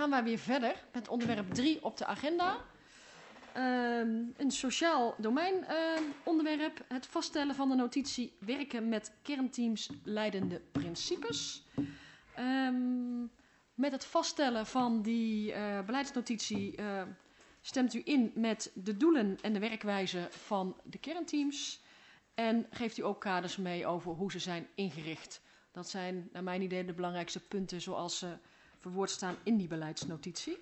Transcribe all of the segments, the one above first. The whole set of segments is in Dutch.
gaan wij weer verder met onderwerp 3 op de agenda. Een sociaal domein onderwerp. Het vaststellen van de notitie werken met kernteams leidende principes. Met het vaststellen van die beleidsnotitie stemt u in met de doelen en de werkwijze van de kernteams. En geeft u ook kaders mee over hoe ze zijn ingericht. Dat zijn naar mijn idee de belangrijkste punten zoals ze verwoord staan in die beleidsnotitie.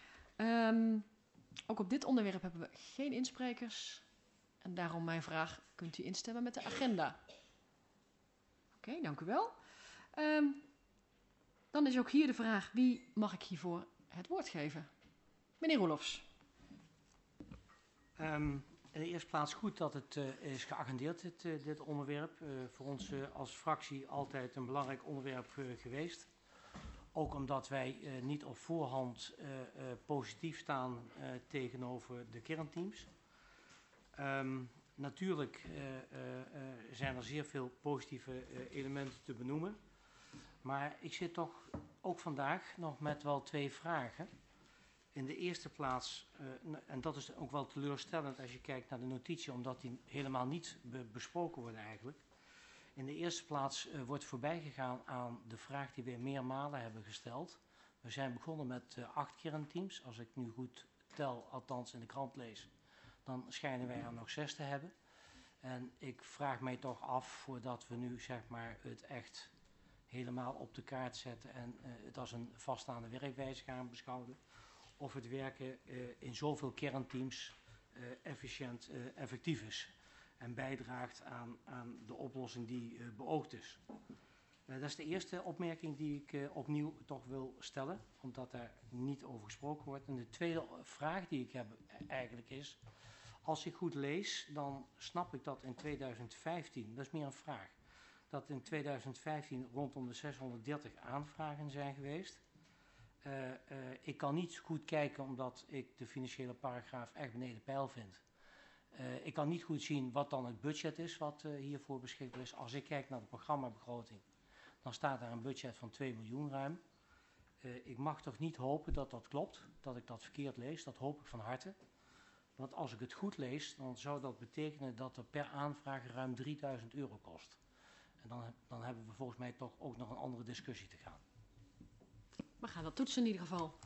Ook op dit onderwerp hebben we geen insprekers. En daarom mijn vraag, kunt u instemmen met de agenda? Oké, dank u wel. Dan is ook hier de vraag, wie mag ik hiervoor het woord geven? Meneer Roelofs. In de eerste plaats goed dat het is geagendeerd, dit onderwerp. Voor ons als fractie altijd een belangrijk onderwerp geweest. Ook omdat wij niet op voorhand positief staan tegenover de kernteams. Natuurlijk zijn er zeer veel positieve elementen te benoemen. Maar ik zit toch ook vandaag nog met wel 2 vragen. In de eerste plaats, en dat is ook wel teleurstellend als je kijkt naar de notitie, omdat die helemaal niet besproken wordt eigenlijk. In de eerste plaats wordt voorbij gegaan aan de vraag die we meermalen hebben gesteld. We zijn begonnen met 8 kernteams. Als ik nu goed tel, althans in de krant lees, dan schijnen wij er nog 6 te hebben. En ik vraag mij toch af, voordat we nu zeg maar het echt helemaal op de kaart zetten en het als een vaststaande werkwijze gaan beschouwen, of het werken in zoveel kernteams efficiënt effectief is en bijdraagt aan de oplossing die beoogd is. Dat is de eerste opmerking die ik opnieuw toch wil stellen, omdat daar niet over gesproken wordt. En de tweede vraag die ik heb eigenlijk is, als ik goed lees, dan snap ik dat in 2015, dat is meer een vraag, dat in 2015 rondom de 630 aanvragen zijn geweest. Ik kan niet goed kijken omdat ik de financiële paragraaf echt beneden pijl vind. Ik kan niet goed zien wat dan het budget is wat hiervoor beschikbaar is. Als ik kijk naar de programmabegroting, dan staat daar een budget van 2 miljoen ruim. Ik mag toch niet hopen dat dat klopt, dat ik dat verkeerd lees. Dat hoop ik van harte. Want als ik het goed lees, dan zou dat betekenen dat er per aanvraag ruim 3000 euro kost. En dan hebben we volgens mij toch ook nog een andere discussie te gaan. We gaan dat toetsen in ieder geval.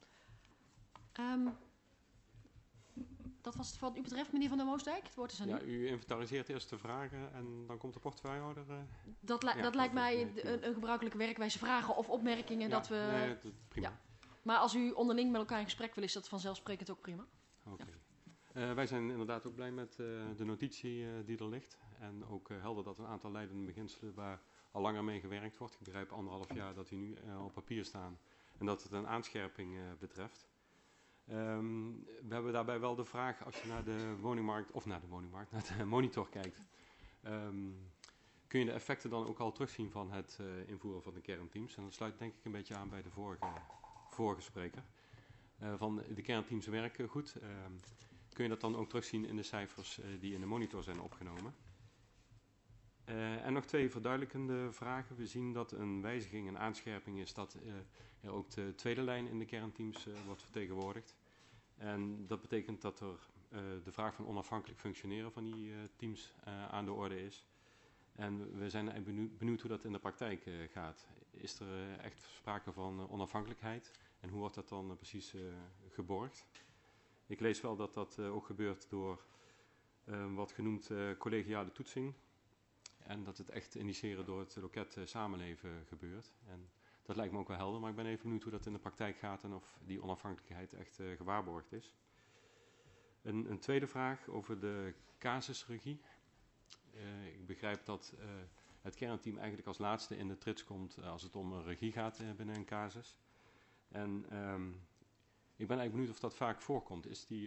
Dat was het wat u betreft, meneer Van der Moosdijk. Het woord is aan u. Ja, u inventariseert eerst de vragen en dan komt de portefeuillehouder. Dat lijkt mij een gebruikelijke werkwijze. Vragen of opmerkingen. Ja, dat we, nee, dat prima. Ja. Maar als u onderling met elkaar in gesprek wil, is dat vanzelfsprekend ook prima. Oké. Ja. Wij zijn inderdaad ook blij met de notitie die er ligt. En ook helder dat een aantal leidende beginselen waar al langer mee gewerkt wordt. Ik begrijp 1,5 jaar dat die nu op papier staan. En dat het een aanscherping betreft. We hebben daarbij wel de vraag, als je naar de woningmarkt, naar de monitor kijkt. Kun je de effecten dan ook al terugzien van het invoeren van de kernteams? En dat sluit denk ik een beetje aan bij de vorige spreker. Van de kernteams werken goed. Kun je dat dan ook terugzien in de cijfers die in de monitor zijn opgenomen? En nog 2 verduidelijkende vragen. We zien dat een wijziging, een aanscherping is dat er ook de tweede lijn in de kernteams wordt vertegenwoordigd. En dat betekent dat er de vraag van onafhankelijk functioneren van die teams aan de orde is. En we zijn benieuwd hoe dat in de praktijk gaat. Is er echt sprake van onafhankelijkheid en hoe wordt dat dan precies geborgd? Ik lees wel dat dat ook gebeurt door wat genoemd collegiale toetsing. En dat het echt initiëren door het loket samenleven gebeurt. En dat lijkt me ook wel helder, maar ik ben even benieuwd hoe dat in de praktijk gaat en of die onafhankelijkheid echt gewaarborgd is. Een tweede vraag over de casusregie. Ik begrijp dat het kernteam eigenlijk als laatste in de trits komt als het om een regie gaat binnen een casus. En ik ben eigenlijk benieuwd of dat vaak voorkomt.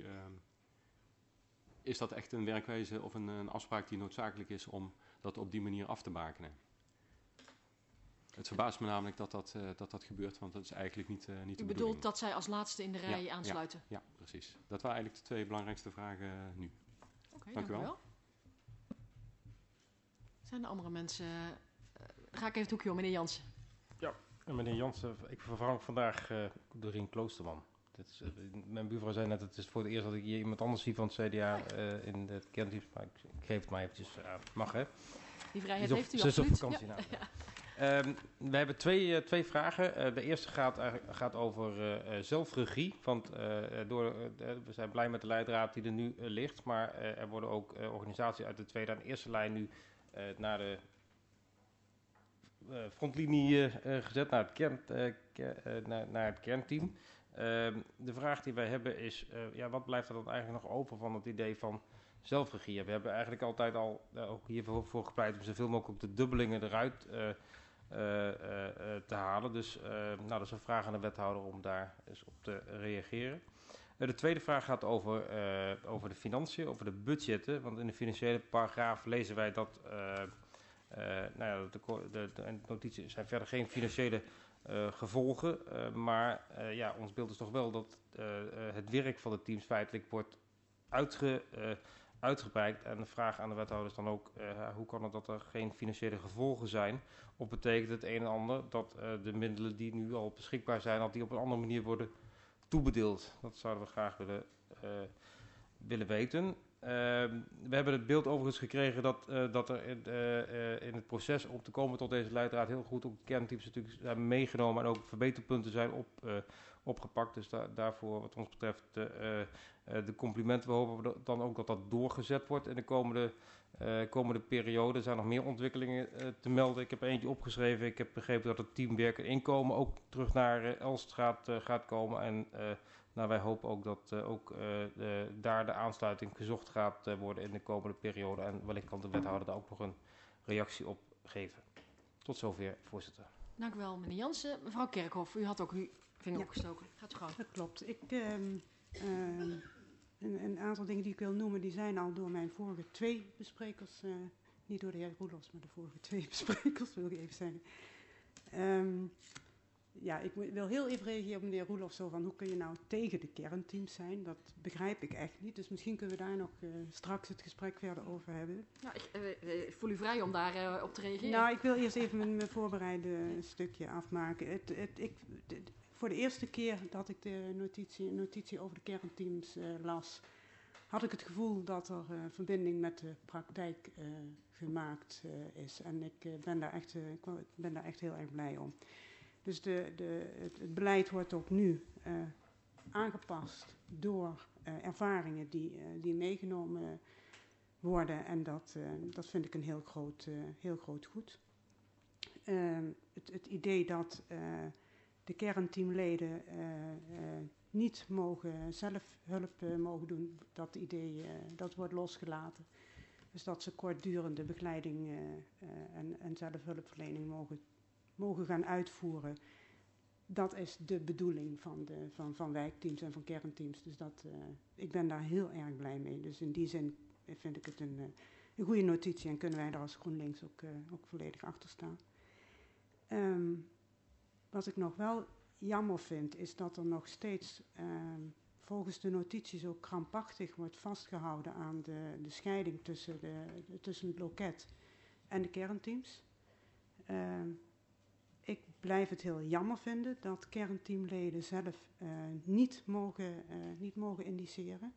Is dat echt een werkwijze of een afspraak die noodzakelijk is om dat op die manier af te bakenen? Het verbaast me namelijk dat gebeurt, want dat is eigenlijk niet de bedoeling. U bedoelt dat zij als laatste in de rij aansluiten? Ja, precies. Dat waren eigenlijk de 2 belangrijkste vragen nu. Oké, dank u wel. Zijn er andere mensen? Ga ik even het hoekje om, meneer Jansen. Ja, Meneer Jansen, ik vervang vandaag Doreen Kloosterman. Mijn buurvrouw zei net, het is voor het eerst dat ik hier iemand anders zie van het CDA in het kernteam. Maar ik geef het maar eventjes aan. Mag, hè? Die vrijheid heeft u Ze is op absoluut. vakantie. Ja. Nou. We hebben twee vragen. De eerste gaat over zelfregie. Want we zijn blij met de leidraad die er nu ligt. Maar er worden ook organisaties uit de tweede en eerste lijn nu naar de frontlinie gezet, naar het kernteam. De vraag die wij hebben is, wat blijft er dan eigenlijk nog over van het idee van zelfregie? We hebben eigenlijk altijd al ook hiervoor gepleit om zoveel mogelijk op de dubbelingen eruit te halen. Dus dat is een vraag aan de wethouder om daar eens op te reageren. De tweede vraag gaat over de financiën, over de budgetten. Want in de financiële paragraaf lezen wij dat de notities zijn verder geen financiële gevolgen. Maar ons beeld is toch wel dat het werk van de teams feitelijk wordt uitgebreid. En de vraag aan de wethouder is dan ook, hoe kan het dat er geen financiële gevolgen zijn? Of betekent het een en ander dat de middelen die nu al beschikbaar zijn, dat die op een andere manier worden toebedeeld? Dat zouden we graag willen weten. We hebben het beeld overigens gekregen dat er in het proces om te komen tot deze leidraad heel goed ook de kernteams natuurlijk zijn meegenomen en ook verbeterpunten zijn opgepakt. Dus daarvoor wat ons betreft de complimenten. We hopen dan ook dat dat doorgezet wordt in de komende periode. Er zijn nog meer ontwikkelingen te melden. Ik heb eentje opgeschreven. Ik heb begrepen dat het teamwerk en inkomen ook terug naar Elst gaat komen. En wij hopen ook dat daar de aansluiting gezocht gaat worden in de komende periode. En wellicht kan de wethouder daar ook nog een reactie op geven. Tot zover, voorzitter. Dank u wel, meneer Jansen. Mevrouw Kerkhoff, u had ook uw vinger opgestoken. Gaat u gang. Dat klopt. Een aantal dingen die ik wil noemen, die zijn al door mijn vorige twee besprekers, niet door de heer Roelofs, maar de vorige twee besprekers, wil ik even zeggen. Ik wil heel even reageren op meneer Roelofs, zo van hoe kun je nou tegen de kernteams zijn? Dat begrijp ik echt niet. Dus misschien kunnen we daar nog straks het gesprek verder over hebben. Nou, ik voel u vrij om daar op te reageren. Nou, ik wil eerst even mijn voorbereide stukje afmaken. Voor de eerste keer dat ik de notitie over de kernteams las, had ik het gevoel dat er verbinding met de praktijk gemaakt is. En ik ben daar echt heel erg blij om. Dus het beleid wordt ook nu aangepast door ervaringen die meegenomen worden. En dat vind ik een heel groot goed. Het idee dat de kernteamleden niet zelf hulp mogen doen, dat idee dat wordt losgelaten. Dus dat ze kortdurende begeleiding en zelfhulpverlening mogen gaan uitvoeren. Dat is de bedoeling van wijkteams en van kernteams. Dus ik ben daar heel erg blij mee. Dus in die zin vind ik het een goede notitie en kunnen wij daar als GroenLinks ook volledig achter staan. Wat ik nog wel jammer vind, is dat er nog steeds volgens de notities ook krampachtig wordt vastgehouden aan de scheiding tussen het loket en de kernteams. Ik blijf het heel jammer vinden dat kernteamleden zelf niet mogen indiceren.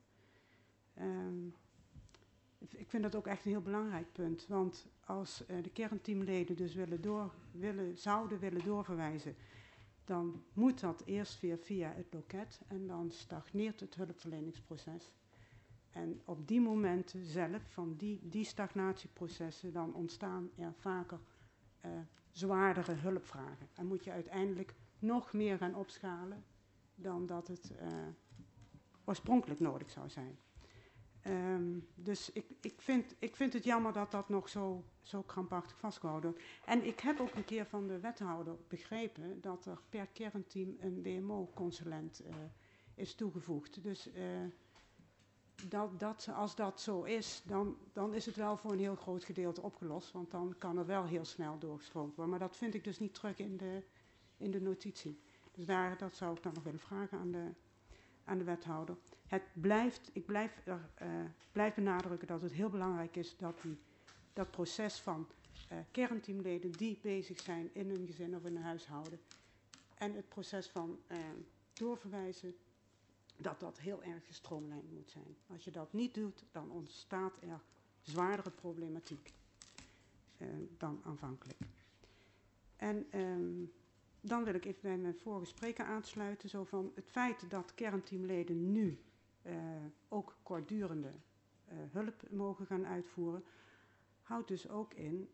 Ik vind dat ook echt een heel belangrijk punt. Want als de kernteamleden dus zouden willen doorverwijzen, dan moet dat eerst weer via het loket en dan stagneert het hulpverleningsproces. En op die momenten zelf, van die stagnatieprocessen, dan ontstaan er vaker zwaardere hulpvragen. En moet je uiteindelijk nog meer gaan opschalen dan dat het oorspronkelijk nodig zou zijn. Dus ik vind het jammer dat dat nog zo krampachtig vastgehouden wordt. En ik heb ook een keer van de wethouder begrepen dat er per kernteam een WMO-consulent is toegevoegd. Dus als dat zo is, dan is het wel voor een heel groot gedeelte opgelost. Want dan kan er wel heel snel doorgestroomd worden. Maar dat vind ik dus niet terug in de notitie. Dus dat zou ik dan nog willen vragen aan de wethouder. Ik blijf benadrukken dat het heel belangrijk is dat dat proces van kernteamleden die bezig zijn in hun gezin of in hun huishouden. En het proces van doorverwijzen, dat heel erg gestroomlijnd moet zijn. Als je dat niet doet, dan ontstaat er zwaardere problematiek dan aanvankelijk. En dan wil ik even bij mijn vorige spreker aansluiten. Zo van het feit dat kernteamleden nu ook kortdurende hulp mogen gaan uitvoeren, houdt dus ook in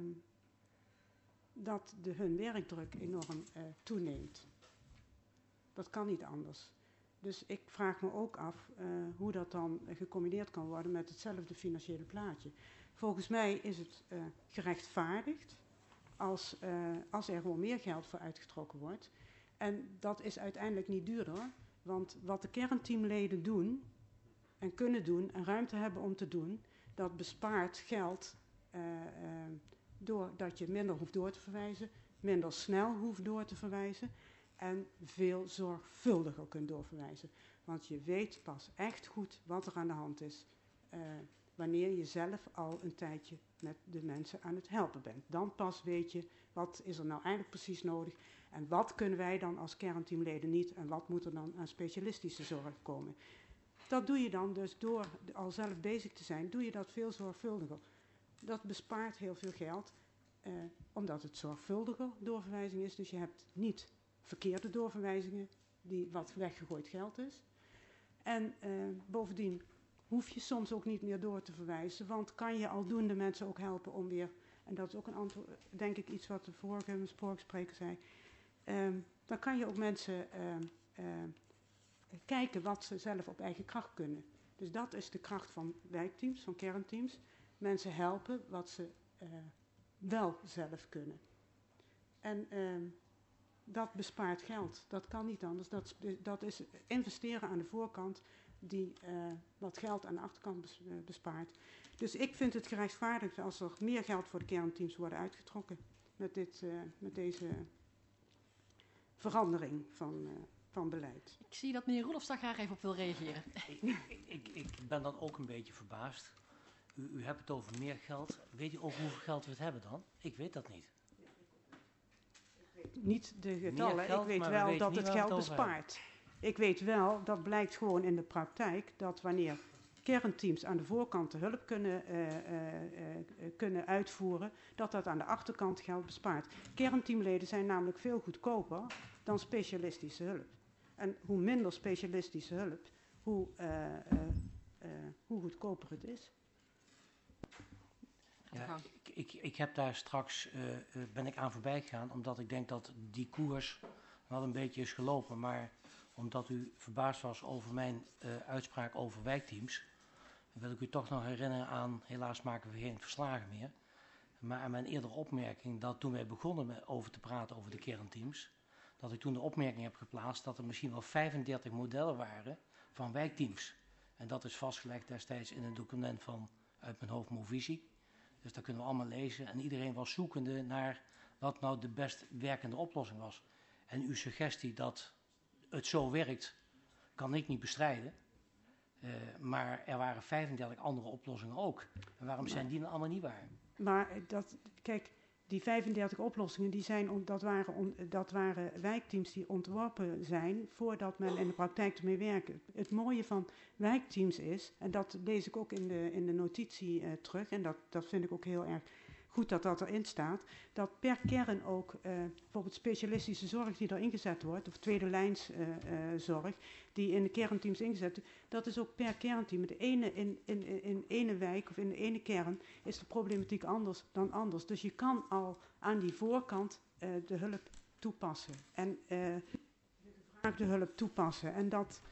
dat hun werkdruk enorm toeneemt. Dat kan niet anders. Dus ik vraag me ook af hoe dat dan gecombineerd kan worden met hetzelfde financiële plaatje. Volgens mij is het gerechtvaardigd als er gewoon meer geld voor uitgetrokken wordt. En dat is uiteindelijk niet duurder, want wat de kernteamleden doen en kunnen doen en ruimte hebben om te doen, dat bespaart geld doordat je minder hoeft door te verwijzen, minder snel hoeft door te verwijzen en veel zorgvuldiger kunt doorverwijzen. Want je weet pas echt goed wat er aan de hand is wanneer je zelf al een tijdje met de mensen aan het helpen bent. Dan pas weet je wat is er nou eigenlijk precies nodig en wat kunnen wij dan als kernteamleden niet en wat moet er dan aan specialistische zorg komen. Dat doe je dan dus door al zelf bezig te zijn, doe je dat veel zorgvuldiger. Dat bespaart heel veel geld, omdat het zorgvuldiger doorverwijzing is. Dus je hebt niet verkeerde doorverwijzingen, die wat weggegooid geld is. En bovendien hoef je soms ook niet meer door te verwijzen, want kan je aldoende mensen ook helpen om weer, en dat is ook een antwoord, denk ik iets wat de vorige spreker zei, dan kan je ook mensen kijken wat ze zelf op eigen kracht kunnen. Dus dat is de kracht van wijkteams, van kernteams. Mensen helpen wat ze wel zelf kunnen. En dat bespaart geld. Dat kan niet anders. Dat is investeren aan de voorkant die wat geld aan de achterkant bespaart. Dus ik vind het gerechtvaardigd als er meer geld voor de kernteams worden uitgetrokken met deze verandering van beleid. Ik zie dat meneer Roelofs daar graag even op wil reageren. Ik ben dan ook een beetje verbaasd. U hebt het over meer geld. Weet u over hoeveel geld we het hebben dan? Ik weet dat niet. Niet de getallen, Geld, ik weet maar wel dat het geld over bespaart. Ik weet wel, dat blijkt gewoon in de praktijk, dat wanneer kernteams aan de voorkant de hulp kunnen uitvoeren, dat aan de achterkant geld bespaart. Kernteamleden zijn namelijk veel goedkoper dan specialistische hulp. En hoe minder specialistische hulp, hoe goedkoper het is. Ja, ik heb daar straks, ben ik aan voorbij gegaan, omdat ik denk dat die koers wel een beetje is gelopen. Maar omdat u verbaasd was over mijn uitspraak over wijkteams, wil ik u toch nog herinneren aan, helaas maken we geen verslagen meer, maar aan mijn eerdere opmerking dat toen wij begonnen over te praten over de kernteams, dat ik toen de opmerking heb geplaatst dat er misschien wel 35 modellen waren van wijkteams. En dat is vastgelegd destijds in een document van, uit mijn hoofd, Movisie. Dus dat kunnen we allemaal lezen. En iedereen was zoekende naar wat nou de best werkende oplossing was. En uw suggestie dat het zo werkt, kan ik niet bestrijden. Maar er waren 35 andere oplossingen ook. En waarom zijn die dan allemaal niet waar? Maar kijk, die 35 oplossingen, dat waren wijkteams die ontworpen zijn voordat men in de praktijk ermee werkt. Het mooie van wijkteams is, en dat lees ik ook in de notitie terug, en dat vind ik ook heel erg goed dat erin staat, dat per kern ook bijvoorbeeld specialistische zorg die er ingezet wordt, of tweede lijns zorg, die in de kernteams ingezet wordt, dat is ook per kernteam. De ene in ene wijk of in de ene kern is de problematiek anders dan anders. Dus je kan al aan die voorkant de hulp toepassen. En de hulp toepassen. En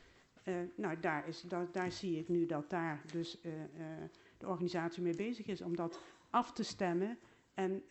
daar zie ik nu dat daar dus de organisatie mee bezig is om dat af te stemmen. En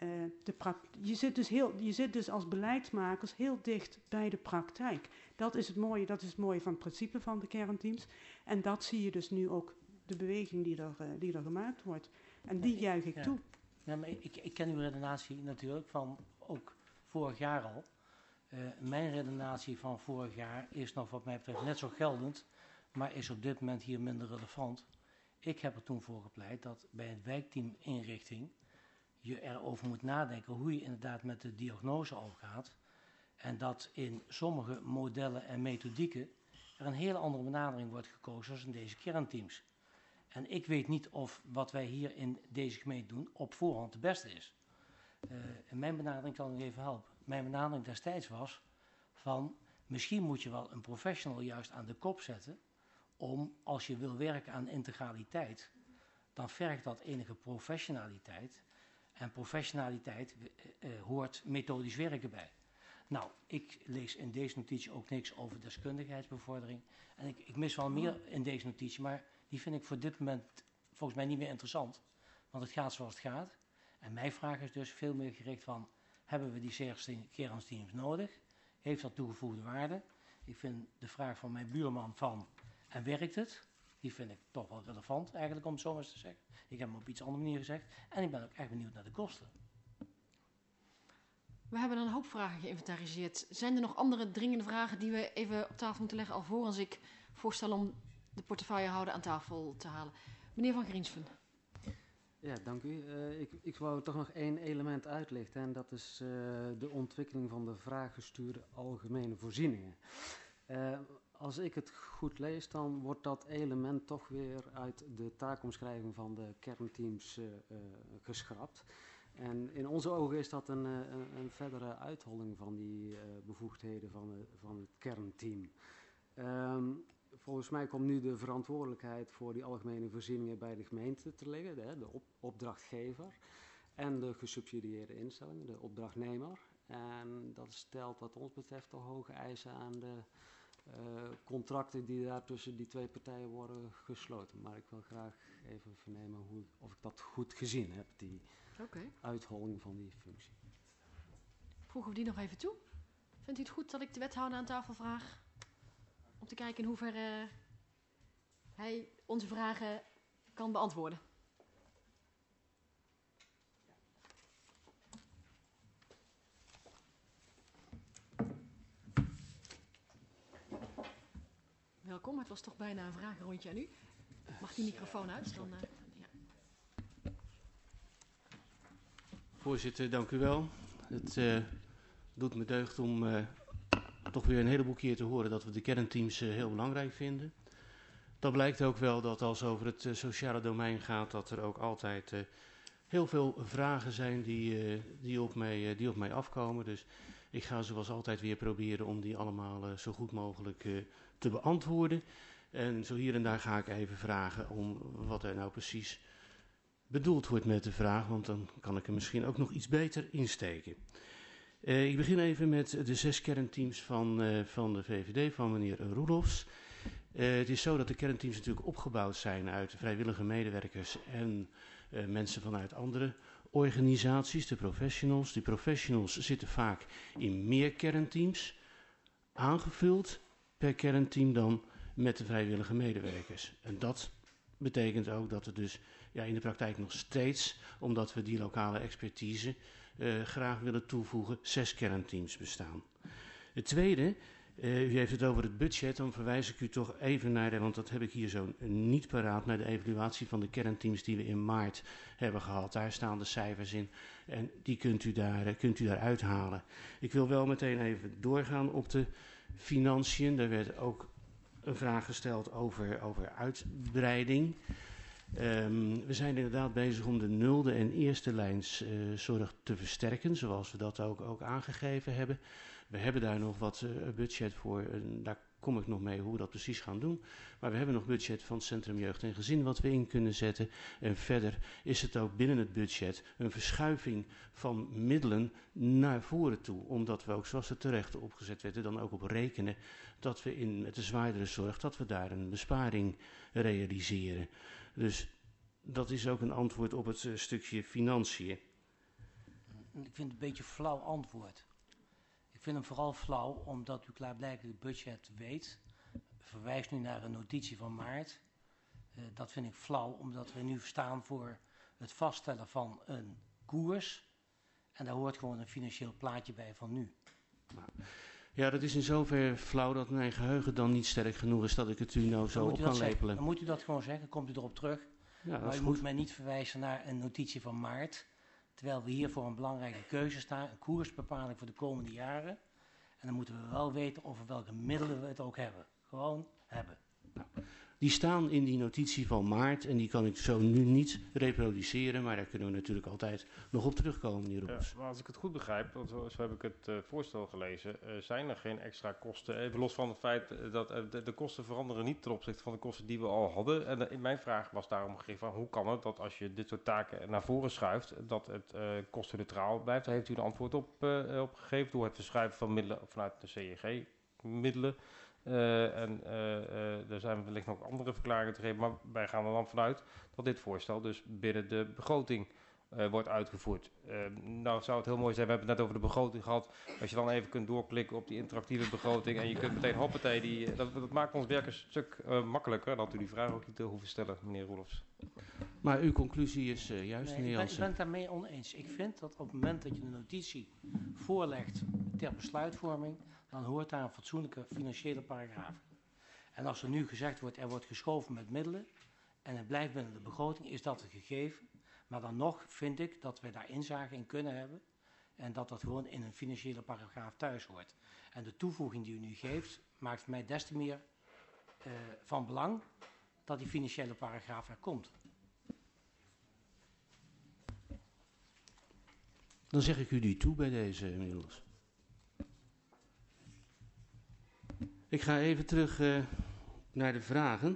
je zit dus als beleidsmakers heel dicht bij de praktijk. Dat is het mooie van het principe van de kernteams. En dat zie je dus nu ook, de beweging die er gemaakt wordt. En die juich ik toe. Ja, maar ik ken uw redenatie natuurlijk van ook vorig jaar al. Mijn redenatie van vorig jaar is nog wat mij betreft net zo geldend, maar is op dit moment hier minder relevant. Ik heb er toen voor gepleit dat bij een wijkteam inrichting je erover moet nadenken hoe je inderdaad met de diagnose omgaat. En dat in sommige modellen en methodieken er een hele andere benadering wordt gekozen als in deze kernteams. En ik weet niet of wat wij hier in deze gemeente doen op voorhand de beste is. En mijn benadering kan u even helpen. Mijn benadering destijds was van misschien moet je wel een professional juist aan de kop zetten om als je wil werken aan integraliteit, dan vergt dat enige professionaliteit. En professionaliteit hoort methodisch werken bij. Nou, ik lees in deze notitie ook niks over deskundigheidsbevordering. En ik mis wel meer in deze notitie, maar die vind ik voor dit moment volgens mij niet meer interessant. Want het gaat zoals het gaat. En mijn vraag is dus veel meer gericht van, hebben we die kernteams nodig? Heeft dat toegevoegde waarde? Ik vind de vraag van mijn buurman van, en werkt het? Die vind ik toch wel relevant eigenlijk om het zo maar eens te zeggen. Ik heb hem op iets andere manier gezegd. En ik ben ook echt benieuwd naar de kosten. We hebben een hoop vragen geïnventariseerd. Zijn er nog andere dringende vragen die we even op tafel moeten leggen, alvorens ik voorstel om de portefeuillehouder aan tafel te halen? Meneer Van Griensven. Ja, dank u. Ik wou toch nog één element uitlichten en dat is de ontwikkeling van de vraaggestuurde algemene voorzieningen. Als ik het goed lees, dan wordt dat element toch weer uit de taakomschrijving van de kernteams geschrapt. En in onze ogen is dat een verdere uitholling van die bevoegdheden van het kernteam. Volgens mij komt nu de verantwoordelijkheid voor die algemene voorzieningen bij de gemeente te liggen, de opdrachtgever, en de gesubsidieerde instelling, de opdrachtnemer. En dat stelt wat ons betreft toch hoge eisen aan de contracten die daar tussen die twee partijen worden gesloten. Maar ik wil graag even vernemen of ik dat goed gezien heb, die uitholling van die functie. Voegen we die nog even toe? Vindt u het goed dat ik de wethouder aan tafel vraag? Om te kijken in hoeverre hij onze vragen kan beantwoorden. Welkom, het was toch bijna een vragenrondje aan u. Mag die microfoon uit? Dan, ja. Voorzitter, dank u wel. Het doet me deugd om toch weer een heleboel keer te horen dat we de kernteams heel belangrijk vinden. Dat blijkt ook wel dat als over het sociale domein gaat, dat er ook altijd heel veel vragen zijn die op mij afkomen. Dus ik ga zoals altijd weer proberen om die allemaal zo goed mogelijk te beantwoorden. En zo hier en daar ga ik even vragen om wat er nou precies bedoeld wordt met de vraag, want dan kan ik er misschien ook nog iets beter insteken. Ik begin even met de 6 kernteams van de VVD, van meneer Roelofs. Het is zo dat de kernteams natuurlijk opgebouwd zijn uit vrijwillige medewerkers en mensen vanuit andere organisaties, de professionals. Die professionals zitten vaak in meer kernteams, aangevuld per kernteam dan met de vrijwillige medewerkers. En dat betekent ook dat er dus in de praktijk nog steeds, omdat we die lokale expertise graag willen toevoegen, 6 kernteams bestaan. Het tweede, u heeft het over het budget, dan verwijs ik u toch even naar, want dat heb ik hier zo niet paraat, naar de evaluatie van de kernteams die we in maart hebben gehad. Daar staan de cijfers in en die kunt u daar uithalen. Ik wil wel meteen even doorgaan op de financiën. Daar werd ook een vraag gesteld over uitbreiding. We zijn inderdaad bezig om de nulde en eerste lijns zorg te versterken, zoals we dat ook aangegeven hebben. We hebben daar nog wat budget voor, daar kom ik nog mee hoe we dat precies gaan doen. Maar we hebben nog budget van het Centrum Jeugd en Gezin wat we in kunnen zetten. En verder is het ook binnen het budget een verschuiving van middelen naar voren toe. Omdat we ook, zoals het terecht opgezet werd, er dan ook op rekenen dat we met de zwaardere zorg, dat we daar een besparing realiseren. Dus dat is ook een antwoord op het stukje financiën. Ik vind het een beetje een flauw antwoord. Ik vind hem vooral flauw omdat u klaarblijkelijk het budget weet. Verwijst nu naar een notitie van maart. Dat vind ik flauw omdat we nu staan voor het vaststellen van een koers. En daar hoort gewoon een financieel plaatje bij van nu. Ja, dat is in zover flauw dat mijn geheugen dan niet sterk genoeg is dat ik het u nou zo op kan lepelen. Dan moet u dat gewoon zeggen, komt u erop terug. Ja, maar u moet mij niet verwijzen naar een notitie van maart. Terwijl we hier voor een belangrijke keuze staan, een koersbepaling voor de komende jaren. En dan moeten we wel weten over welke middelen we het ook hebben. Gewoon hebben. Die staan in die notitie van maart en die kan ik zo nu niet reproduceren, maar daar kunnen we natuurlijk altijd nog op terugkomen, meneer Roels. Maar als ik het goed begrijp, want zo heb ik het voorstel gelezen, zijn er geen extra kosten. Even los van het feit dat de kosten veranderen niet ten opzichte van de kosten die we al hadden. En in mijn vraag was daarom gericht van hoe kan het dat als je dit soort taken naar voren schuift, dat het kostenneutraal blijft. Daar heeft u een antwoord op gegeven door het verschuiven van middelen vanuit de CEG-middelen. Er zijn wellicht nog andere verklaringen te geven, maar wij gaan er dan vanuit dat dit voorstel dus binnen de begroting wordt uitgevoerd. Nou zou het heel mooi zijn, we hebben het net over de begroting gehad, als je dan even kunt doorklikken op die interactieve begroting en je kunt meteen hoppatee, dat maakt ons werk een stuk makkelijker. Dan had u die vraag ook niet hoeven stellen, meneer Roelofs. Maar uw conclusie is juist, Nee, meneer ik Jansen. ben het daarmee oneens. Ik vind dat op het moment dat je de notitie voorlegt ter besluitvorming, dan hoort daar een fatsoenlijke financiële paragraaf. En als er nu gezegd wordt, er wordt geschoven met middelen en het blijft binnen de begroting, is dat een gegeven. Maar dan nog vind ik dat we daar inzage in kunnen hebben en dat dat gewoon in een financiële paragraaf thuis hoort. En de toevoeging die u nu geeft, maakt voor mij des te meer van belang dat die financiële paragraaf er komt. Dan zeg ik u die toe bij deze, meneer Roels. Ik ga even terug naar de vragen.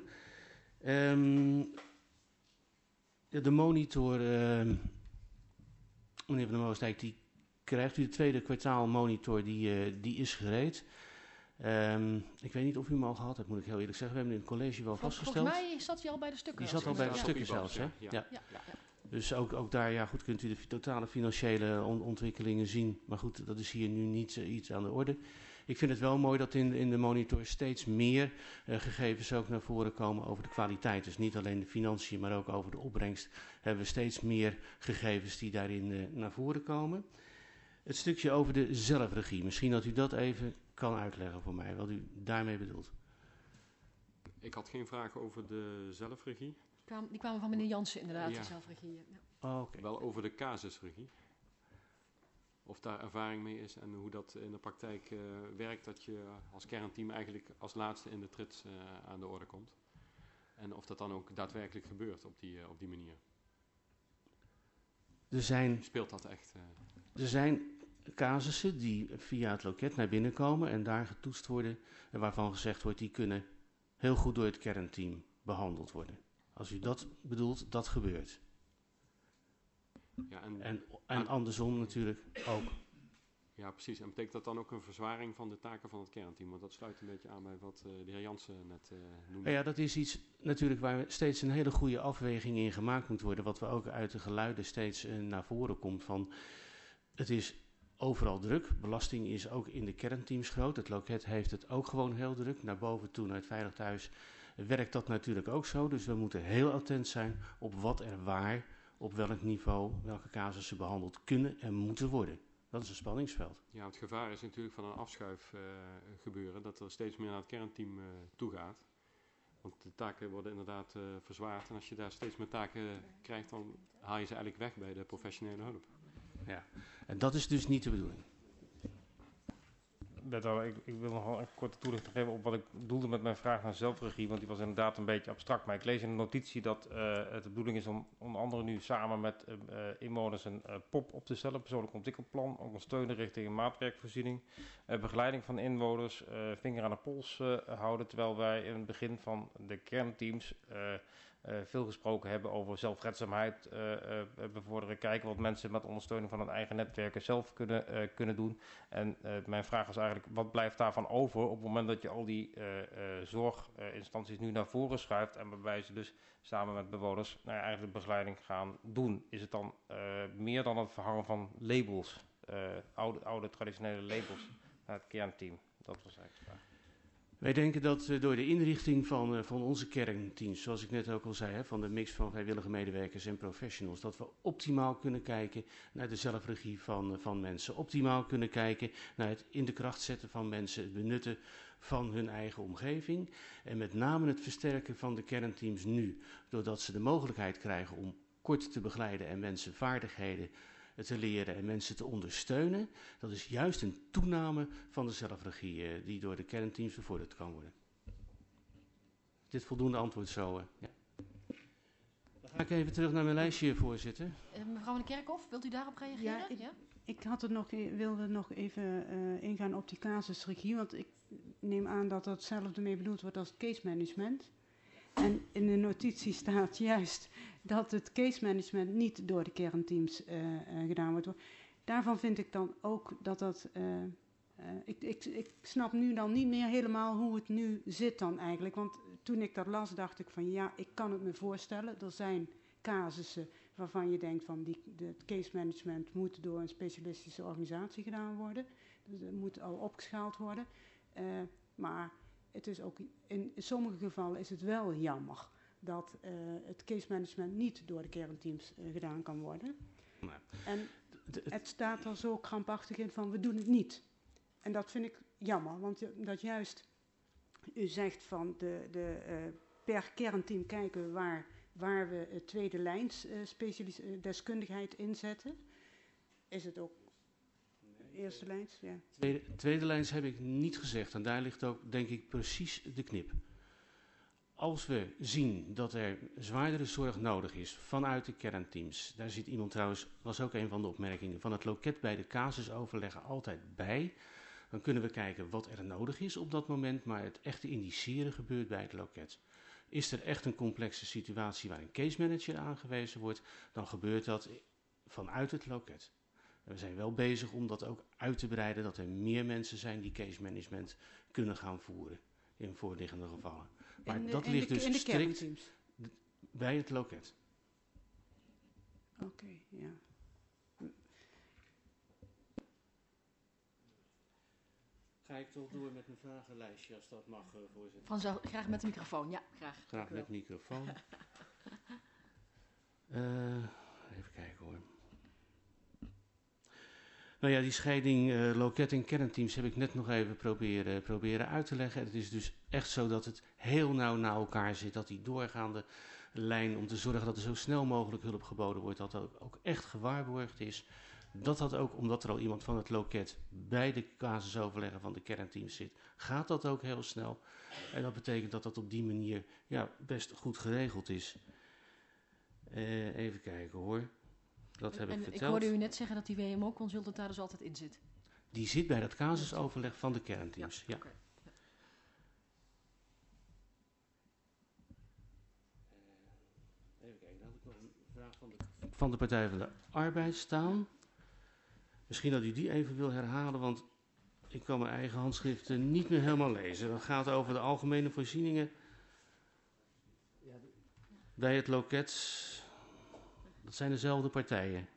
De monitor, meneer Van der Moosdijk, die krijgt u de tweede kwartaal monitor, die is gereed. Ik weet niet of u hem al gehad hebt, moet ik heel eerlijk zeggen. We hebben in het college wel vastgesteld. Volgens mij zat hij al bij de stukken. Die zat al bij de Ja. stukken Ja. zelfs, hè? Ja. Ja. Dus ook daar, ja goed, kunt u de totale financiële ontwikkelingen zien. Maar goed, dat is hier nu niet iets aan de orde. Ik vind het wel mooi dat in de monitor steeds meer gegevens ook naar voren komen over de kwaliteit. Dus niet alleen de financiën, maar ook over de opbrengst hebben we steeds meer gegevens die daarin naar voren komen. Het stukje over de zelfregie, misschien dat u dat even kan uitleggen voor mij, wat u daarmee bedoelt. Ik had geen vragen over de zelfregie, Die kwamen van meneer Jansen inderdaad, Ja. de zelfregie. Ja. Oh, oké. wel over de casusregie. Of daar ervaring mee is en hoe dat in de praktijk werkt, dat je als kernteam eigenlijk als laatste in de trits aan de orde komt. En of dat dan ook daadwerkelijk gebeurt op die manier. Speelt dat echt? Er zijn casussen die via het loket naar binnen komen en daar getoetst worden en waarvan gezegd wordt die kunnen heel goed door het kernteam behandeld worden. Als u dat bedoelt, dat gebeurt. Ja, En andersom natuurlijk ook. Ja, precies. En betekent dat dan ook een verzwaring van de taken van het kernteam? Want dat sluit een beetje aan bij wat de heer Jansen net noemde. Ja, dat is iets natuurlijk waar steeds een hele goede afweging in gemaakt moet worden. Wat we ook uit de geluiden steeds naar voren komt van het is overal druk. Belasting is ook in de kernteams groot. Het loket heeft het ook gewoon heel druk. Naar boven toe, naar het Veilig Thuis, werkt dat natuurlijk ook zo. Dus we moeten heel attent zijn op wat er waar, op welk niveau, welke casussen behandeld kunnen en moeten worden. Dat is een spanningsveld. Ja, het gevaar is natuurlijk van een afschuif gebeuren, dat er steeds meer naar het kernteam toe gaat. Want de taken worden inderdaad verzwaard en als je daar steeds meer taken krijgt, dan haal je ze eigenlijk weg bij de professionele hulp. Ja. En dat is dus niet de bedoeling. Ik wil nog wel een korte toelichting geven op wat ik bedoelde met mijn vraag naar zelfregie, want die was inderdaad een beetje abstract. Maar ik lees in de notitie dat het de bedoeling is om onder andere nu samen met inwoners een POP op te stellen, persoonlijk ontwikkelplan, ondersteunen richting een maatwerkvoorziening, begeleiding van inwoners, vinger aan de pols houden, terwijl wij in het begin van de kernteams veel gesproken hebben over zelfredzaamheid bevorderen, kijken wat mensen met ondersteuning van hun eigen netwerken zelf kunnen doen. En mijn vraag was eigenlijk, wat blijft daarvan over op het moment dat je al die zorginstanties nu naar voren schuift en waarbij ze dus samen met bewoners eigenlijk de begeleiding gaan doen? Is het dan meer dan het verhangen van labels, oude traditionele labels naar het kernteam? Dat was eigenlijk de vraag. Wij denken dat door de inrichting van onze kernteams, zoals ik net ook al zei, van de mix van vrijwillige medewerkers en professionals, dat we optimaal kunnen kijken naar de zelfregie van mensen. Optimaal kunnen kijken naar het in de kracht zetten van mensen, het benutten van hun eigen omgeving. En met name het versterken van de kernteams nu, doordat ze de mogelijkheid krijgen om kort te begeleiden en mensen vaardigheden te leren en mensen te ondersteunen, dat is juist een toename van de zelfregie die door de kernteams bevorderd kan worden. Is dit voldoende antwoord zo? Ja. Dan ga ik even terug naar mijn lijstje, voorzitter. Mevrouw van der Kerkhof, wilt u daarop reageren? Ja, ik wilde nog even ingaan op die casusregie, want ik neem aan dat hetzelfde mee bedoeld wordt als case management. En in de notitie staat juist dat het case management niet door de kernteams gedaan wordt. Daarvan vind ik dan ook dat ik snap nu dan niet meer helemaal hoe het nu zit dan eigenlijk. Want toen ik dat las, dacht ik van ja, ik kan het me voorstellen. Er zijn casussen waarvan je denkt van het case management moet door een specialistische organisatie gedaan worden. Dus het moet al opgeschaald worden. Maar het is ook in sommige gevallen is het wel jammer dat het case management niet door de kernteams gedaan kan worden. Nee. En het staat er zo krampachtig in van we doen het niet. En dat vind ik jammer, want dat juist u zegt van per kernteam kijken we waar we tweede lijns deskundigheid inzetten. Is het ook eerste lijns? Ja. Tweede lijns heb ik niet gezegd en daar ligt ook denk ik precies de knip. Als we zien dat er zwaardere zorg nodig is vanuit de kernteams, daar zit iemand trouwens, was ook een van de opmerkingen, van het loket bij de casusoverleggen altijd bij. Dan kunnen we kijken wat er nodig is op dat moment, maar het echte indiceren gebeurt bij het loket. Is er echt een complexe situatie waar een case manager aangewezen wordt, dan gebeurt dat vanuit het loket. En we zijn wel bezig om dat ook uit te breiden, dat er meer mensen zijn die case management kunnen gaan voeren in voorliggende gevallen. Maar dat ligt dus strikt bij het loket. Oké, ja. Ga ik toch door met mijn vragenlijstje, als dat mag, voorzitter. Vanzelf, graag met de microfoon, ja, graag. Graag met microfoon. Even kijken hoor. Nou ja, die scheiding loket en kernteams heb ik net nog even proberen uit te leggen. Het is dus echt zo dat het heel nauw naar elkaar zit, dat die doorgaande lijn om te zorgen dat er zo snel mogelijk hulp geboden wordt, dat dat ook echt gewaarborgd is. Dat ook, omdat er al iemand van het loket bij de casusoverleggen van de kernteams zit, gaat dat ook heel snel. En dat betekent dat dat op die manier best goed geregeld is. Even kijken hoor. Dat heb ik verteld. Ik hoorde u net zeggen dat die WMO-consultant daar dus altijd in zit. Die zit bij dat casusoverleg van de kernteams, ja. Okay. Even kijken, dan had ik nog een vraag van de Partij van de Arbeid staan. Misschien dat u die even wil herhalen, want ik kan mijn eigen handschriften niet meer helemaal lezen. Dat gaat over de algemene voorzieningen bij het loket. Dat zijn dezelfde partijen.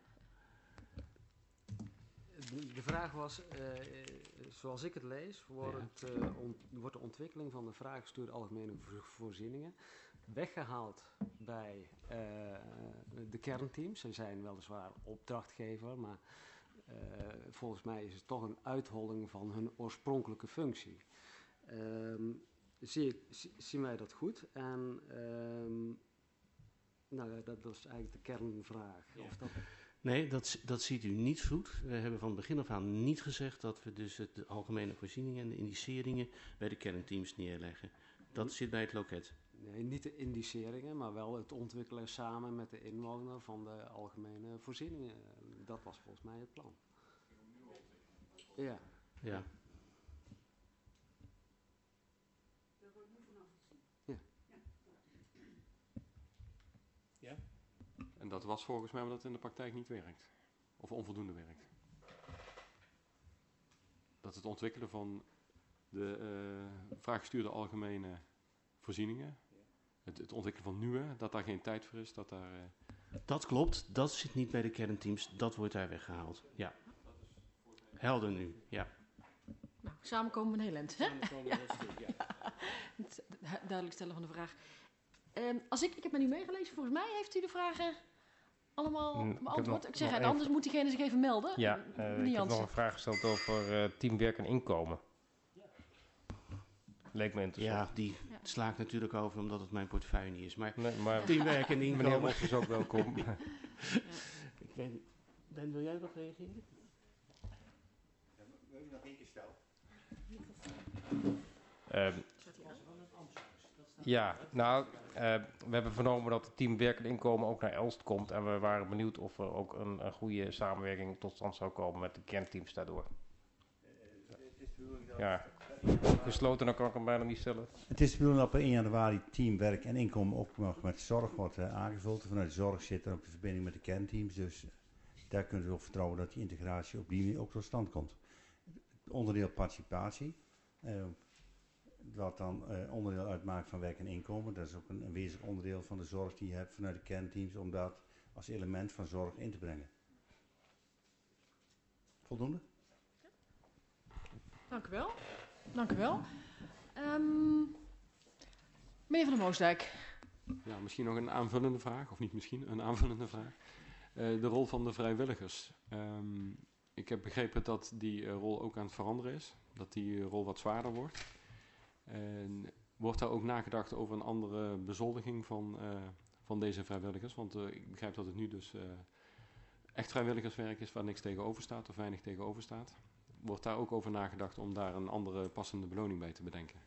De vraag was, zoals ik het lees, wordt de ontwikkeling van de vraaggestuurde algemene voorzieningen weggehaald bij de kernteams. Ze zijn weliswaar opdrachtgever, maar volgens mij is het toch een uitholling van hun oorspronkelijke functie. Zien wij dat goed? En dat is eigenlijk de kernvraag. Ja. Of dat... Nee, dat ziet u niet goed. We hebben van het begin af aan niet gezegd dat we dus de algemene voorzieningen en de indiceringen bij de kernteams neerleggen. Dat zit bij het loket. Nee, niet de indiceringen, maar wel het ontwikkelen samen met de inwoner van de algemene voorzieningen. Dat was volgens mij het plan. Ja. Ja. Ja. En dat was volgens mij omdat het in de praktijk niet werkt. Of onvoldoende werkt. Dat het ontwikkelen van de vraaggestuurde algemene voorzieningen, het ontwikkelen van nieuwe, dat daar geen tijd voor is, dat daar... Dat klopt, dat zit niet bij de kernteams, dat wordt daar weggehaald. Ja. Helder nu, ja. Nou, samen komen we een heel eind. Samen komen we een stuk, ja. Het duidelijk stellen van de vraag. Ik heb met u meegelezen, volgens mij heeft u de vragen allemaal beantwoord. Ik zeg het, anders moet diegene zich even melden. Ja, ik heb nog een vraag gesteld over teamwerk en inkomen. Leek me interessant. Ja, die sla ik natuurlijk over omdat het mijn portefeuille niet is. Maar, nee, maar teamwerk en inkomen... Meneer Bos is ook welkom. Ik weet, Ben, wil jij nog reageren? Wil je nog één keer stellen? Ja, nou, we hebben vernomen dat het team Werk en Inkomen ook naar Elst komt. En we waren benieuwd of er ook een goede samenwerking tot stand zou komen met de kernteams daardoor. Ja, gesloten, dan kan ik hem bijna niet stellen. Het is de bedoeling dat per 1 januari team Werk en Inkomen ook nog met zorg wordt aangevuld. Vanuit de zorg zit er ook de verbinding met de kernteams. Dus daar kunnen we op vertrouwen dat die integratie op die manier ook tot stand komt. Onderdeel participatie. Wat dan onderdeel uitmaakt van werk en inkomen. Dat is ook een wezenlijk onderdeel van de zorg die je hebt vanuit de kernteams, om dat als element van zorg in te brengen. Voldoende? Dank u wel. Dank u wel. Meneer Van der Moosdijk. Ja, misschien nog een aanvullende vraag, of niet misschien, een aanvullende vraag. De rol van de vrijwilligers. Ik heb begrepen dat die rol ook aan het veranderen is. Dat die rol wat zwaarder wordt. En wordt daar ook nagedacht over een andere bezoldiging van deze vrijwilligers? Want ik begrijp dat het nu dus echt vrijwilligerswerk is waar niks tegenover staat of weinig tegenover staat. Wordt daar ook over nagedacht om daar een andere passende beloning bij te bedenken?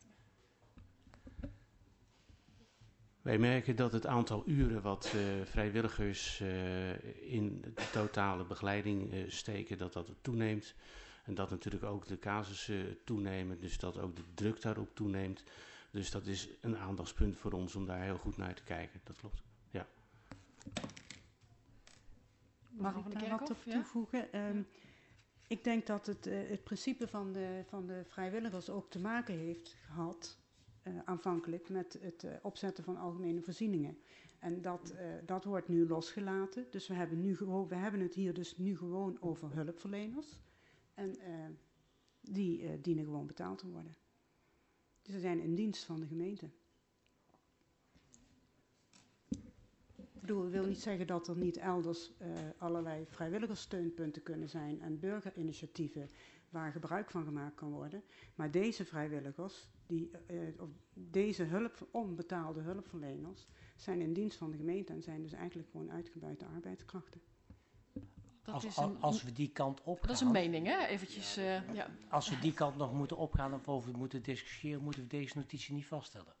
Wij merken dat het aantal uren wat vrijwilligers in de totale begeleiding steken, dat toeneemt. En dat natuurlijk ook de casussen toenemen, dus dat ook de druk daarop toeneemt. Dus dat is een aandachtspunt voor ons om daar heel goed naar te kijken. Dat klopt, ja. Mag ik daar wat op toevoegen? Ik denk dat het principe van de vrijwilligers ook te maken heeft gehad, aanvankelijk, met het opzetten van algemene voorzieningen. En dat wordt nu losgelaten. Dus we hebben het hier dus nu gewoon over hulpverleners. En die dienen gewoon betaald te worden. Dus ze zijn in dienst van de gemeente. Ik bedoel, dat wil niet zeggen dat er niet elders allerlei vrijwilligerssteunpunten kunnen zijn en burgerinitiatieven waar gebruik van gemaakt kan worden. Maar deze vrijwilligers, deze onbetaalde hulpverleners, zijn in dienst van de gemeente en zijn dus eigenlijk gewoon uitgebuite arbeidskrachten. Als we die kant op gaan. Dat is een mening, hè? Eventjes, ja. Als we die kant nog moeten opgaan of over moeten discussiëren, moeten we deze notitie niet vaststellen.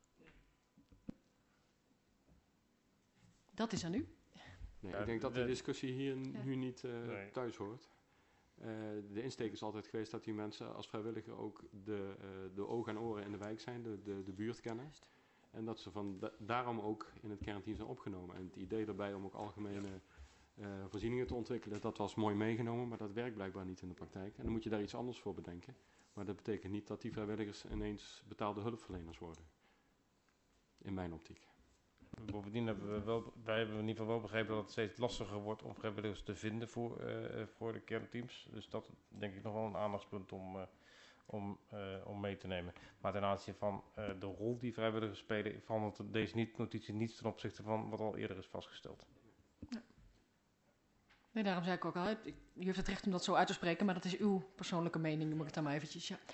Dat is aan u. Nee, ik denk dat de discussie hier nu niet thuis hoort. De insteek is altijd geweest dat die mensen als vrijwilliger ook de ogen en oren in de wijk zijn, de buurt kennen. En dat ze daarom ook in het kernteam zijn opgenomen. En het idee daarbij om ook algemene voorzieningen te ontwikkelen, dat was mooi meegenomen, maar dat werkt blijkbaar niet in de praktijk. En dan moet je daar iets anders voor bedenken. Maar dat betekent niet dat die vrijwilligers ineens betaalde hulpverleners worden. In mijn optiek. Bovendien hebben wij hebben in ieder geval wel begrepen dat het steeds lastiger wordt om vrijwilligers te vinden voor de kernteams. Dus dat denk ik nog wel een aandachtspunt om mee te nemen. Maar ten aanzien van de rol die vrijwilligers spelen, verandert deze notitie niets ten opzichte van wat al eerder is vastgesteld. Ja. Nee, daarom zei ik ook al, u heeft het recht om dat zo uit te spreken, maar dat is uw persoonlijke mening, noem ik het dan maar eventjes. Ja.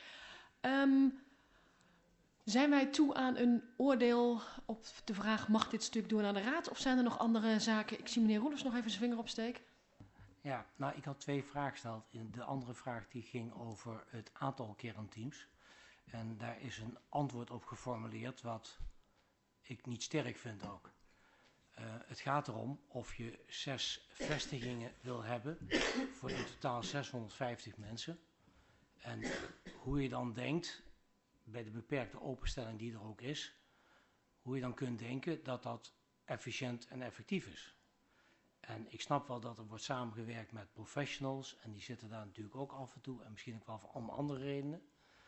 Zijn wij toe aan een oordeel op de vraag, mag dit stuk door naar de raad? Of zijn er nog andere zaken? Ik zie meneer Roelers nog even zijn vinger opsteken. Ja, nou, ik had 2 vragen gesteld. De andere vraag die ging over het aantal kernteams. En daar is een antwoord op geformuleerd wat ik niet sterk vind ook. Het gaat erom of je 6 vestigingen wil hebben voor in totaal 650 mensen. En hoe je dan denkt, bij de beperkte openstelling die er ook is, hoe je dan kunt denken dat dat efficiënt en effectief is. En ik snap wel dat er wordt samengewerkt met professionals en die zitten daar natuurlijk ook af en toe en misschien ook wel om andere redenen.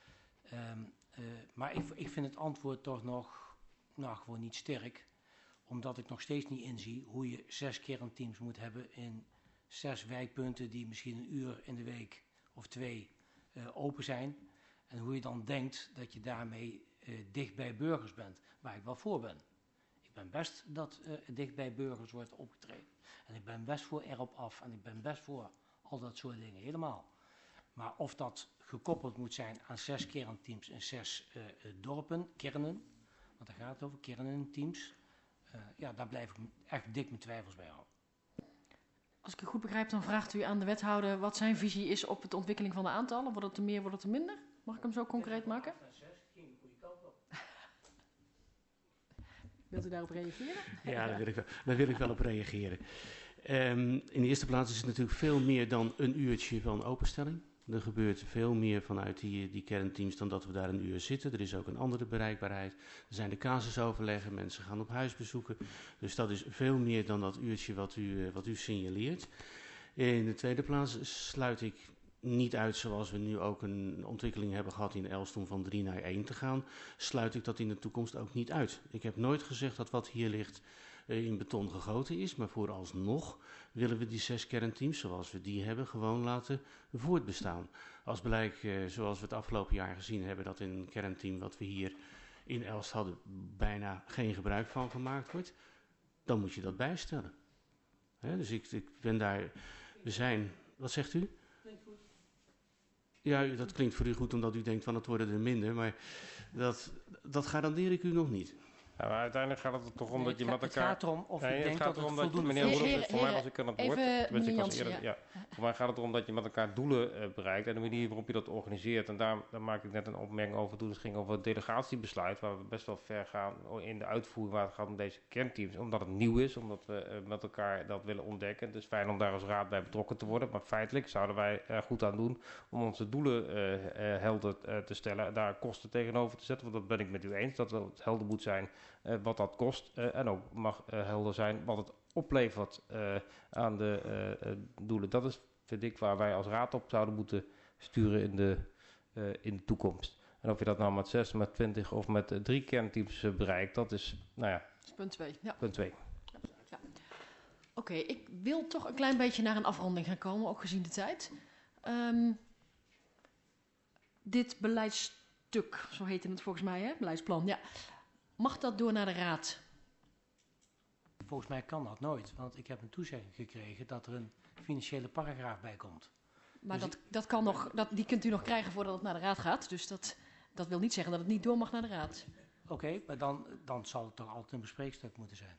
Maar ik vind het antwoord toch nog gewoon niet sterk, omdat ik nog steeds niet inzie hoe je 6 kernteams moet hebben in 6 wijkpunten die misschien een uur in de week of 2 open zijn. En hoe je dan denkt dat je daarmee dicht bij burgers bent, waar ik wel voor ben. Ik ben best dat dicht bij burgers wordt opgetreden. En ik ben best voor erop af en ik ben best voor al dat soort dingen, helemaal. Maar of dat gekoppeld moet zijn aan 6 kernteams in 6 dorpen, kernen, want daar gaat het over, kernenteams. Ja, daar blijf ik echt dik mijn twijfels bij houden. Als ik u goed begrijp, dan vraagt u aan de wethouder wat zijn visie is op de ontwikkeling van de aantallen. Wordt het er meer, wordt het er minder? Mag ik hem zo concreet maken? Wilt u daarop reageren? Ja, daar wil ik wel op reageren. In de eerste plaats is het natuurlijk veel meer dan een uurtje van openstelling. Er gebeurt veel meer vanuit die kernteams dan dat we daar een uur zitten. Er is ook een andere bereikbaarheid. Er zijn de casusoverleggen, mensen gaan op huisbezoeken. Dus dat is veel meer dan dat uurtje wat u signaleert. In de tweede plaats sluit ik niet uit, zoals we nu ook een ontwikkeling hebben gehad in Elst om van 3 naar 1 te gaan, sluit ik dat in de toekomst ook niet uit. Ik heb nooit gezegd dat wat hier ligt in beton gegoten is, maar vooralsnog willen we die 6 kernteams, zoals we die hebben, gewoon laten voortbestaan. Als blijkt, zoals we het afgelopen jaar gezien hebben, dat in een kernteam wat we hier in Elst hadden bijna geen gebruik van gemaakt wordt, dan moet je dat bijstellen. Dus ik ben daar, we zijn, wat zegt u? Ja, dat klinkt voor u goed omdat u denkt van het worden er minder, maar dat garandeer ik u nog niet. Ja, maar uiteindelijk gaat het er toch om dat je met elkaar... Het gaat erom of je denkt het dat gaat het erom dat je, voldoende... meneer Roelof, voor mij was ik aan het woord. Meneer Jansen, Voor mij gaat het erom dat je met elkaar doelen bereikt en de manier waarop je dat organiseert. En daar maak ik net een opmerking over toen het ging over het delegatiebesluit, waar we best wel ver gaan in de uitvoering waar het gaat om deze kernteams. Omdat het nieuw is, omdat we met elkaar dat willen ontdekken. Het is fijn om daar als raad bij betrokken te worden, maar feitelijk zouden wij er goed aan doen om onze doelen helder te stellen en daar kosten tegenover te zetten. Want dat ben ik met u eens, dat het helder moet zijn wat dat kost en ook mag helder zijn wat het oplevert aan de doelen. Dat is, vind ik, waar wij als raad op zouden moeten sturen in de toekomst. En of je dat nou met 6, met 20 of met 3 kernteams bereikt, dat is, nou ja... Dat is punt 2. Ja. Punt 2. Ja. Oké, ik wil toch een klein beetje naar een afronding gaan komen, ook gezien de tijd. Dit beleidstuk, zo heette het volgens mij, hè? Beleidsplan, ja. Mag dat door naar de raad? Volgens mij kan dat nooit, want ik heb een toezegging gekregen dat er een financiële paragraaf bij komt. Maar Dus dat kan nog, die kunt u nog krijgen voordat het naar de raad gaat. Dus dat wil niet zeggen dat het niet door mag naar de raad. Oké, maar dan zal het toch altijd een bespreekstuk moeten zijn.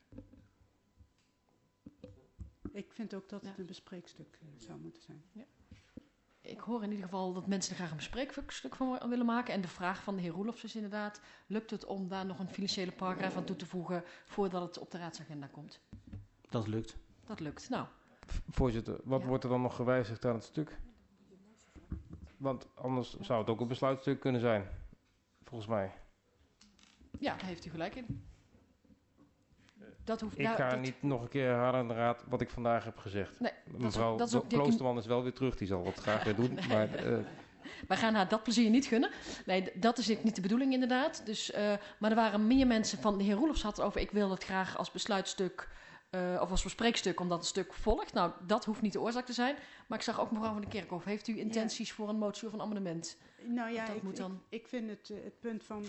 Ik vind ook dat het een bespreekstuk zou moeten zijn. Ja. Ik hoor in ieder geval dat mensen er graag een bespreekstuk van willen maken. En de vraag van de heer Roelofs is inderdaad, lukt het om daar nog een financiële paragraaf aan toe te voegen voordat het op de raadsagenda komt? Dat lukt. Dat lukt. Nou. Voorzitter, wat wordt er dan nog gewijzigd aan het stuk? Want anders zou het ook een besluitstuk kunnen zijn, volgens mij. Ja, daar heeft u gelijk in. Ik ga niet nog een keer herhalen aan de raad wat ik vandaag heb gezegd. Nee, mevrouw Kloosterman is wel weer terug, die zal wat graag weer doen. Nee. Maar, wij gaan haar dat plezier niet gunnen. Nee, dat is niet de bedoeling inderdaad. Dus, maar er waren meer mensen van de heer Roelofs had het over, ik wil het graag als besluitstuk of als bespreekstuk, omdat het stuk volgt. Nou, dat hoeft niet de oorzaak te zijn. Maar ik zag ook mevrouw van der Kerkhof, heeft u intenties voor een motie of een amendement? Nou ja, ik vind het punt van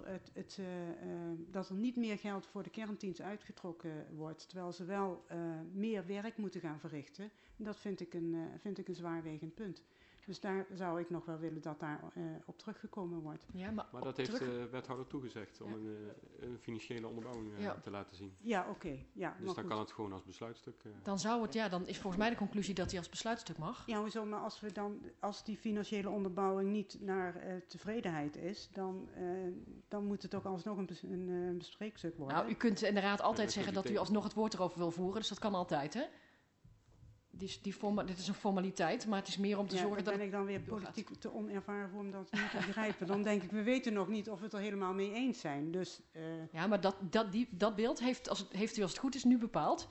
dat er niet meer geld voor de kernteams uitgetrokken wordt, terwijl ze wel meer werk moeten gaan verrichten, dat vind ik een zwaarwegend punt. Dus daar zou ik nog wel willen dat daar op teruggekomen wordt. Ja, maar dat heeft de wethouder toegezegd om een financiële onderbouwing te laten zien. Ja, oké. Ja, dus dan kan het gewoon als besluitstuk. Dan zou het, dan is volgens mij de conclusie dat hij als besluitstuk mag. Ja, hoezo, maar als die financiële onderbouwing niet naar tevredenheid is, dan moet het ook alsnog een bespreekstuk worden. Nou, u kunt in de raad altijd zeggen dat u alsnog het woord erover wil voeren, dus dat kan altijd, hè? Dit is een formaliteit, maar het is meer om te zorgen dat... ben ik dan weer politiek te onervaren voor om dat niet te begrijpen. Dan denk ik, we weten nog niet of we het er helemaal mee eens zijn. Dus, ja, maar dat beeld heeft u als het goed is nu bepaald.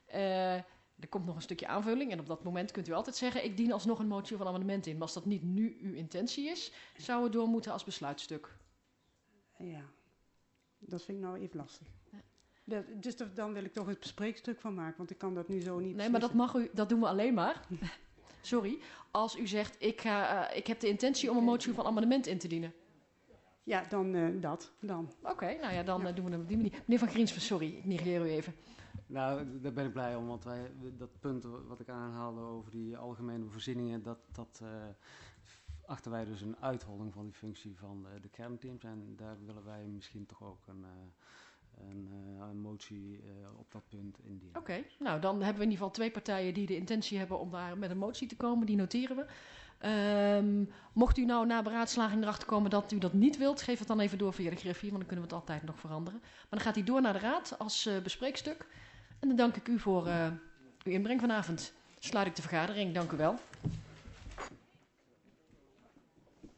Er komt nog een stukje aanvulling en op dat moment kunt u altijd zeggen, ik dien alsnog een motie of een amendement in. Maar als dat niet nu uw intentie is, zou het door moeten als besluitstuk. Ja, dat vind ik nou even lastig. Ja. Dus dan wil ik toch het bespreekstuk van maken, want ik kan dat nu zo niet... Nee, maar dat mag u, dat doen we alleen maar. Sorry, als u zegt, ik heb de intentie om een motie of een amendement in te dienen. Ja, dan. Oké, nou ja, dan doen we het op die manier. Meneer Van Griensven, sorry, ik negeer u even. Nou, daar ben ik blij om, want dat punt wat ik aanhaalde over die algemene voorzieningen, dat achten wij dus een uitholling van die functie van de kernteams. En daar willen wij misschien toch ook een motie op dat punt indienen. Oké, nou dan hebben we in ieder geval 2 partijen die de intentie hebben om daar met een motie te komen. Die noteren we. Mocht u nou na beraadslaging erachter komen dat u dat niet wilt, geef het dan even door via de griffier, want dan kunnen we het altijd nog veranderen. Maar dan gaat hij door naar de raad als bespreekstuk. En dan dank ik u voor uw inbreng vanavond. Sluit ik de vergadering. Dank u wel.